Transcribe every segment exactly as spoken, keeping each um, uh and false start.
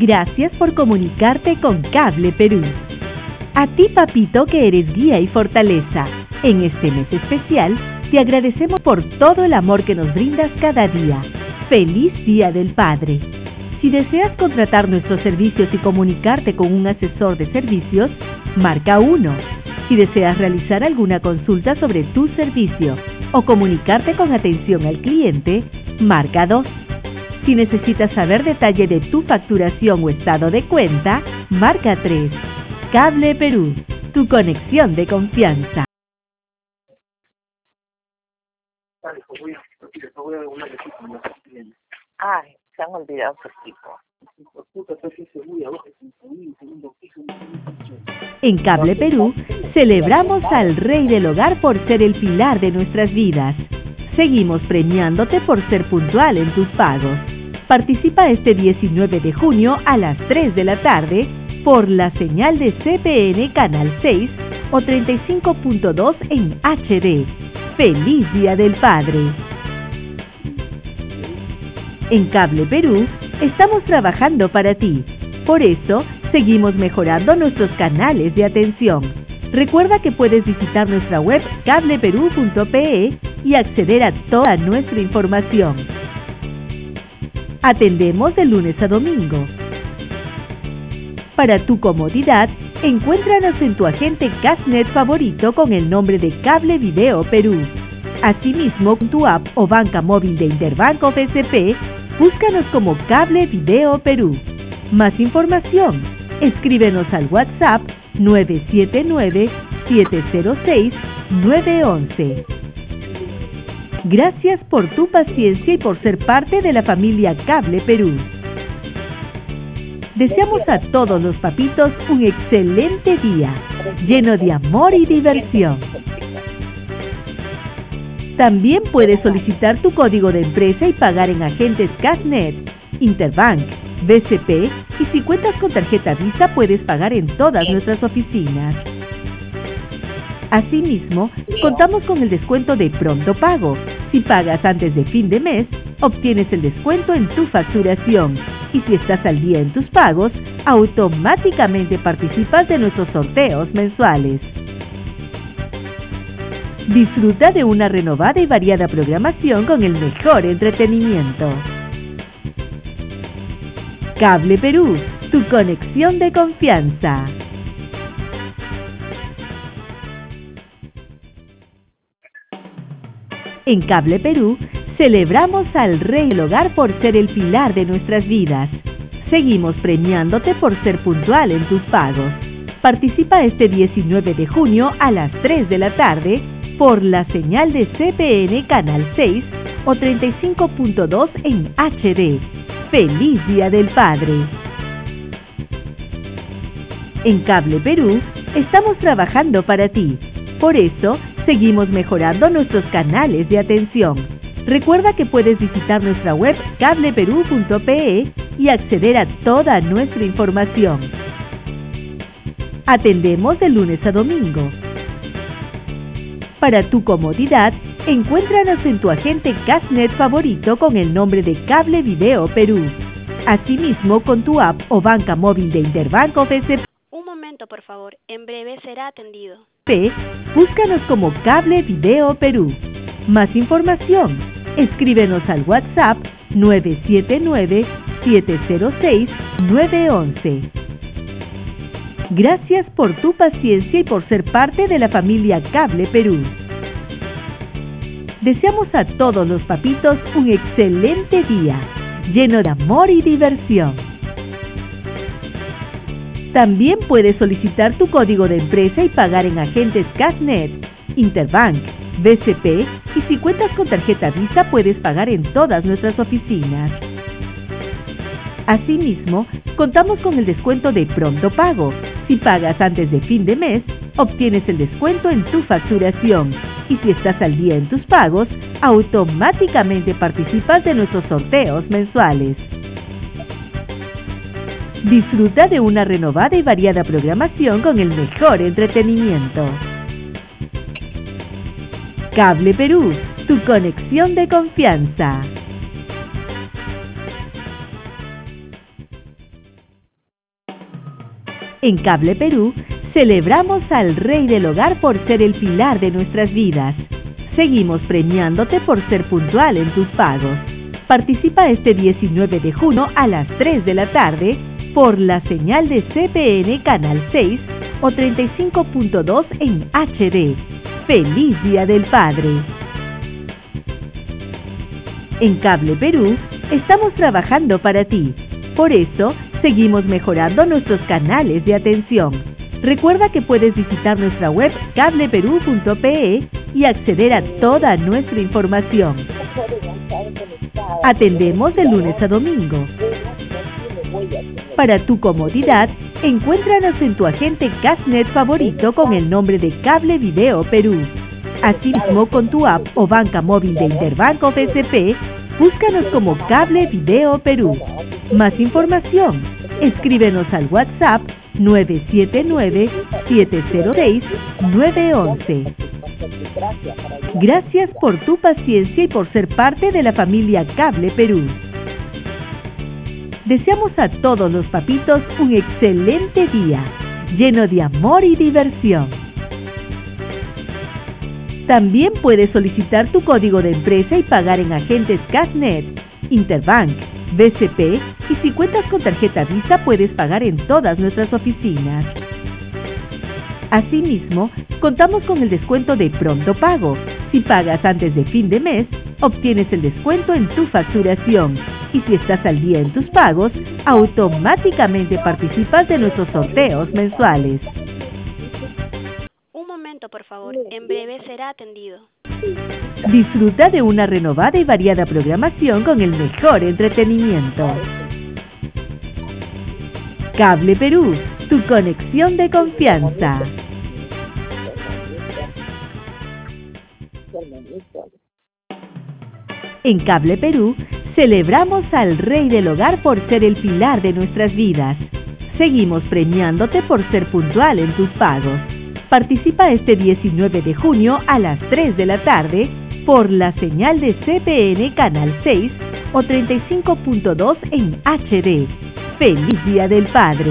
Gracias por comunicarte con Cable Perú. A ti, papito, que eres guía y fortaleza, en este mes especial, te agradecemos por todo el amor que nos brindas cada día. ¡Feliz Día del Padre! Si deseas contratar nuestros servicios y comunicarte con un asesor de servicios, marca uno. Si deseas realizar alguna consulta sobre tu servicio o comunicarte con atención al cliente, marca dos. Si necesitas saber detalle de tu facturación o estado de cuenta, marca tres. Cable Perú, tu conexión de confianza. Ay, se han olvidado su equipo. En Cable Perú, celebramos al Rey del Hogar por ser el pilar de nuestras vidas. Seguimos premiándote por ser puntual en tus pagos. Participa este diecinueve de junio a las tres de la tarde por la señal de C P N Canal seis o treinta y cinco punto dos en H D. ¡Feliz Día del Padre! En Cable Perú, estamos trabajando para ti. Por eso, seguimos mejorando nuestros canales de atención. Recuerda que puedes visitar nuestra web cable perú punto pe y acceder a toda nuestra información. Atendemos de lunes a domingo. Para tu comodidad, encuéntranos en tu agente Cashnet favorito con el nombre de Cable Video Perú. Asimismo, con tu app o banca móvil de Interbanco B C P, búscanos como Cable Video Perú. Más información, escríbenos al WhatsApp nueve siete nueve, siete cero seis, nueve uno uno. Gracias por tu paciencia y por ser parte de la familia Cable Perú. Deseamos a todos los papitos un excelente día, lleno de amor y diversión. También puedes solicitar tu código de empresa y pagar en agentes Cashnet, Interbank, B C P y si cuentas con tarjeta Visa puedes pagar en todas nuestras oficinas. Asimismo, contamos con el descuento de Pronto Pago. Si pagas antes de fin de mes, obtienes el descuento en tu facturación. Y si estás al día en tus pagos, automáticamente participas de nuestros sorteos mensuales. Disfruta de una renovada y variada programación con el mejor entretenimiento. Cable Perú, tu conexión de confianza. En Cable Perú, celebramos al Rey del Hogar por ser el pilar de nuestras vidas. Seguimos premiándote por ser puntual en tus pagos. Participa este diecinueve de junio a las tres de la tarde por la señal de C P N Canal seis o treinta y cinco punto dos en H D. ¡Feliz Día del Padre! En Cable Perú, estamos trabajando para ti. Por eso, seguimos mejorando nuestros canales de atención. Recuerda que puedes visitar nuestra web cable perú punto pe y acceder a toda nuestra información. Atendemos de lunes a domingo. Para tu comodidad, encuéntranos en tu agente Cashnet favorito con el nombre de Cable Video Perú. Asimismo, con tu app o banca móvil de Interbanco B C P. Un momento, por favor. En breve será atendido. P, búscanos como Cable Video Perú. Más información, escríbenos al WhatsApp nueve siete nueve, siete cero seis, nueve uno uno. Gracias por tu paciencia y por ser parte de la familia Cable Perú. Deseamos a todos los papitos un excelente día, lleno de amor y diversión. También puedes solicitar tu código de empresa y pagar en agentes Cashnet, Interbank, B C P y si cuentas con tarjeta Visa puedes pagar en todas nuestras oficinas. Asimismo, contamos con el descuento de Pronto Pago. Si pagas antes de fin de mes, obtienes el descuento en tu facturación. Y si estás al día en tus pagos, automáticamente participas de nuestros sorteos mensuales. Disfruta de una renovada y variada programación con el mejor entretenimiento. Cable Perú, tu conexión de confianza. En Cable Perú, celebramos al Rey del Hogar por ser el pilar de nuestras vidas. Seguimos premiándote por ser puntual en tus pagos. Participa este diecinueve de junio a las tres de la tarde por la señal de C P N Canal seis o treinta y cinco punto dos en H D. ¡Feliz Día del Padre! En Cable Perú, estamos trabajando para ti. Por eso, seguimos mejorando nuestros canales de atención. Recuerda que puedes visitar nuestra web cable perú punto pe y acceder a toda nuestra información. Atendemos de lunes a domingo. Para tu comodidad, encuéntranos en tu agente Cashnet favorito con el nombre de Cable Video Perú. Asimismo, con tu app o banca móvil de Interbanco B C P, búscanos como Cable Video Perú. Más información, escríbenos al WhatsApp nueve siete nueve, siete cero seis, nueve uno uno. Gracias por tu paciencia y por ser parte de la familia Cable Perú. Deseamos a todos los papitos un excelente día, lleno de amor y diversión. También puedes solicitar tu código de empresa y pagar en agentes Cashnet, Interbank, B C P y si cuentas con tarjeta Visa puedes pagar en todas nuestras oficinas. Asimismo, contamos con el descuento de Pronto Pago. Si pagas antes de fin de mes, obtienes el descuento en tu facturación. Y si estás al día en tus pagos, automáticamente participas de nuestros sorteos mensuales. Un momento, por favor. En breve será atendido. Disfruta de una renovada y variada programación con el mejor entretenimiento. Cable Perú, tu conexión de confianza. En Cable Perú, celebramos al Rey del Hogar por ser el pilar de nuestras vidas. Seguimos premiándote por ser puntual en tus pagos. Participa este diecinueve de junio a las tres de la tarde por la señal de C P N Canal seis o treinta y cinco punto dos en H D. ¡Feliz Día del Padre!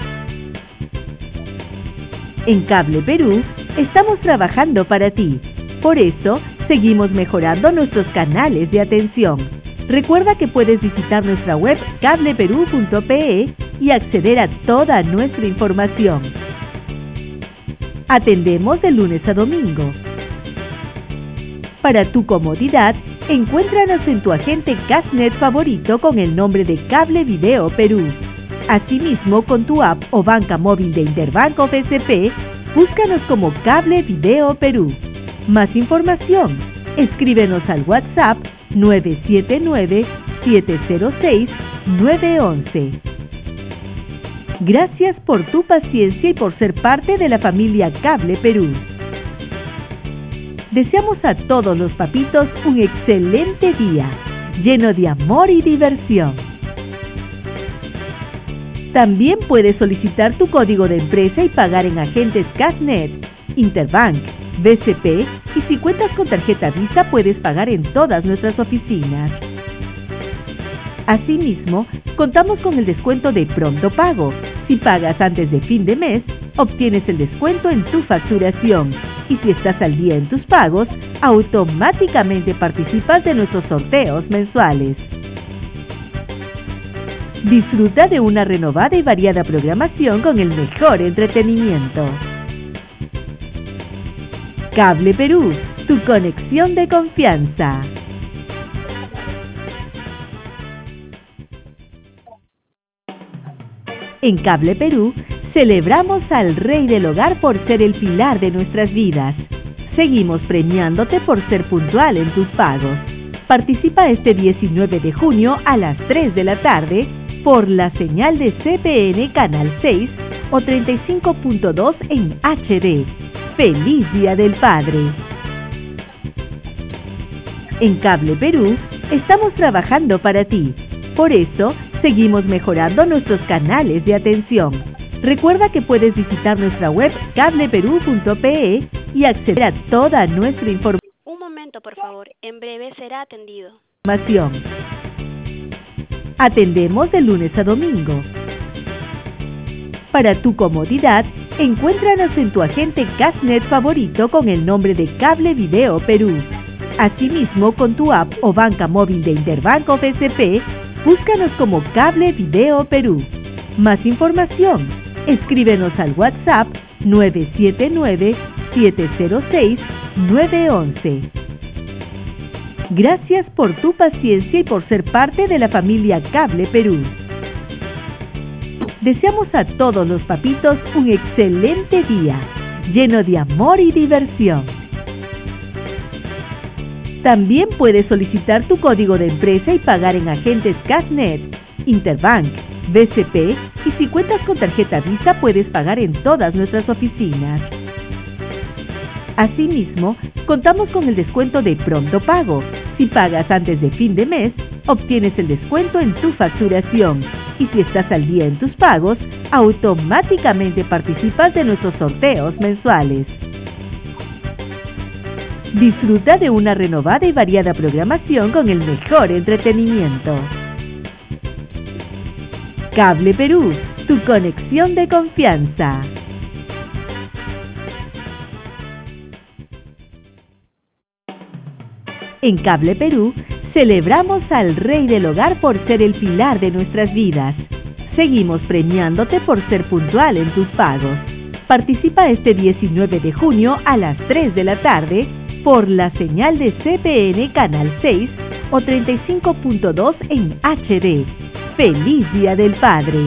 En Cable Perú, estamos trabajando para ti. Por eso, seguimos mejorando nuestros canales de atención. Recuerda que puedes visitar nuestra web cable perú punto pe y acceder a toda nuestra información. Atendemos de lunes a domingo. Para tu comodidad, encuéntranos en tu agente Cashnet favorito con el nombre de Cable Video Perú. Asimismo, con tu app o banca móvil de Interbanco B C P, búscanos como Cable Video Perú. Más información, escríbenos al WhatsApp nueve siete nueve, siete cero seis, nueve uno uno. Gracias por tu paciencia y por ser parte de la familia Cable Perú. Deseamos a todos los papitos un excelente día, lleno de amor y diversión. También puedes solicitar tu código de empresa y pagar en agentes Cashnet, Interbank, B C P y si cuentas con tarjeta Visa puedes pagar en todas nuestras oficinas. Asimismo, contamos con el descuento de Pronto Pago. Si pagas antes de fin de mes, obtienes el descuento en tu facturación. Y si estás al día en tus pagos, automáticamente participas de nuestros sorteos mensuales. Disfruta de una renovada y variada programación con el mejor entretenimiento. Cable Perú, tu conexión de confianza. En Cable Perú, celebramos al Rey del Hogar por ser el pilar de nuestras vidas. Seguimos premiándote por ser puntual en tus pagos. Participa este diecinueve de junio a las tres de la tarde por la señal de C P N Canal seis o treinta y cinco punto dos en H D. ¡Feliz Día del Padre! En Cable Perú, estamos trabajando para ti. Por eso, seguimos mejorando nuestros canales de atención. Recuerda que puedes visitar nuestra web cable perú punto pe y acceder a toda nuestra información. Un momento, por favor. En breve será atendido. Atendemos de lunes a domingo. Para tu comodidad, encuéntranos en tu agente Castnet favorito con el nombre de Cable Video Perú. Asimismo, con tu app o banca móvil de Interbanco B C P, búscanos como Cable Video Perú. Más información, escríbenos al WhatsApp nueve siete nueve, siete cero seis, nueve uno uno. Gracias por tu paciencia y por ser parte de la familia Cable Perú. Deseamos a todos los papitos un excelente día, lleno de amor y diversión. También puedes solicitar tu código de empresa y pagar en agentes Castnet, Interbank, B C P, y si cuentas con tarjeta Visa puedes pagar en todas nuestras oficinas. Asimismo, contamos con el descuento de Pronto Pago. Si pagas antes de fin de mes, obtienes el descuento en tu facturación. Y si estás al día en tus pagos, automáticamente participas de nuestros sorteos mensuales. Disfruta de una renovada y variada programación con el mejor entretenimiento. Cable Perú, tu conexión de confianza. En Cable Perú, celebramos al Rey del Hogar por ser el pilar de nuestras vidas. Seguimos premiándote por ser puntual en tus pagos. Participa este diecinueve de junio a las tres de la tarde por la señal de C P N Canal seis o treinta y cinco punto dos en H D. ¡Feliz Día del Padre!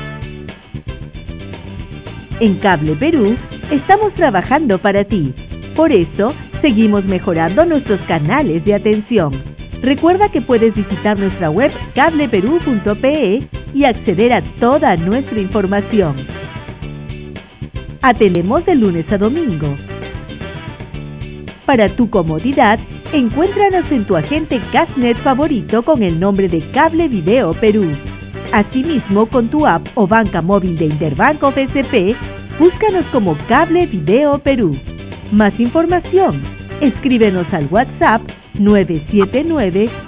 En Cable Perú, estamos trabajando para ti. Por eso, seguimos mejorando nuestros canales de atención. Recuerda que puedes visitar nuestra web cable perú punto pe y acceder a toda nuestra información. Atendemos de lunes a domingo. Para tu comodidad, encuéntranos en tu agente Castnet favorito con el nombre de Cable Video Perú. Asimismo, con tu app o banca móvil de Interbanco B C P, búscanos como Cable Video Perú. Más información, escríbenos al WhatsApp nueve siete nueve,